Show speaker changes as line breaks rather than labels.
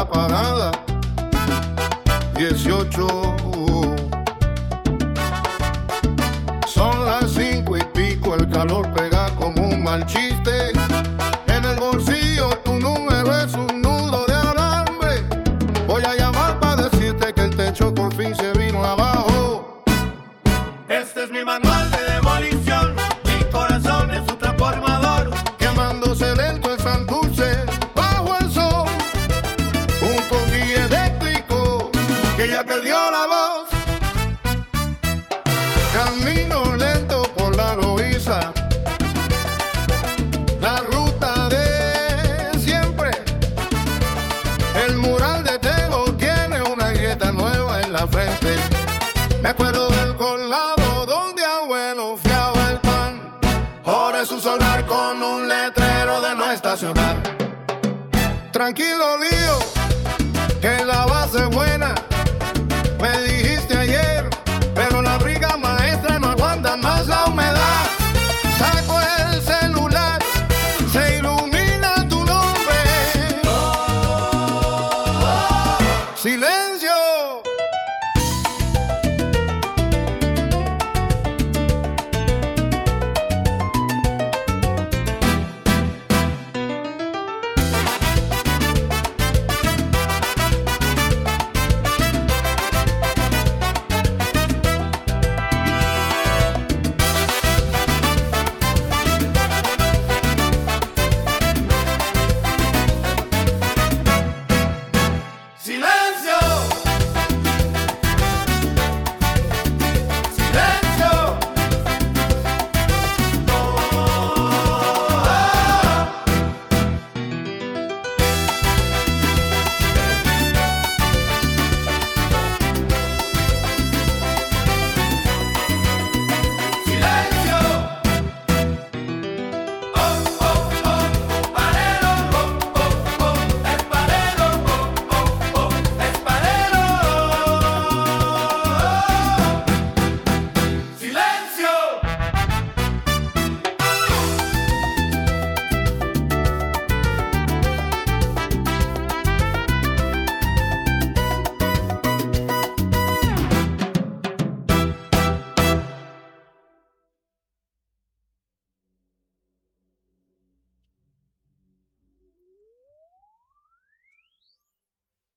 la parada 18. Son las 5:00 el calor pega como un mal chiste. En el bolsillo tu número es un nudo de alambre. Voy a llamar para decirte que el techo por fin se vino abajo.
Este es mi manual de demolición. Mi corazón es un transformador.
Quemándose lento el Santurce bajo el sol. Un coquille eléctrico que ya perdió la voz. Camino lento por la Loíza, la ruta de siempre. El mural de Tego tiene una grieta nueva en la frente. Me acuerdo del colado donde abuelo fiaba el pan. Ahora es un solar con un letrero de no estacionar. Tranquilo, lío, que la base es buena.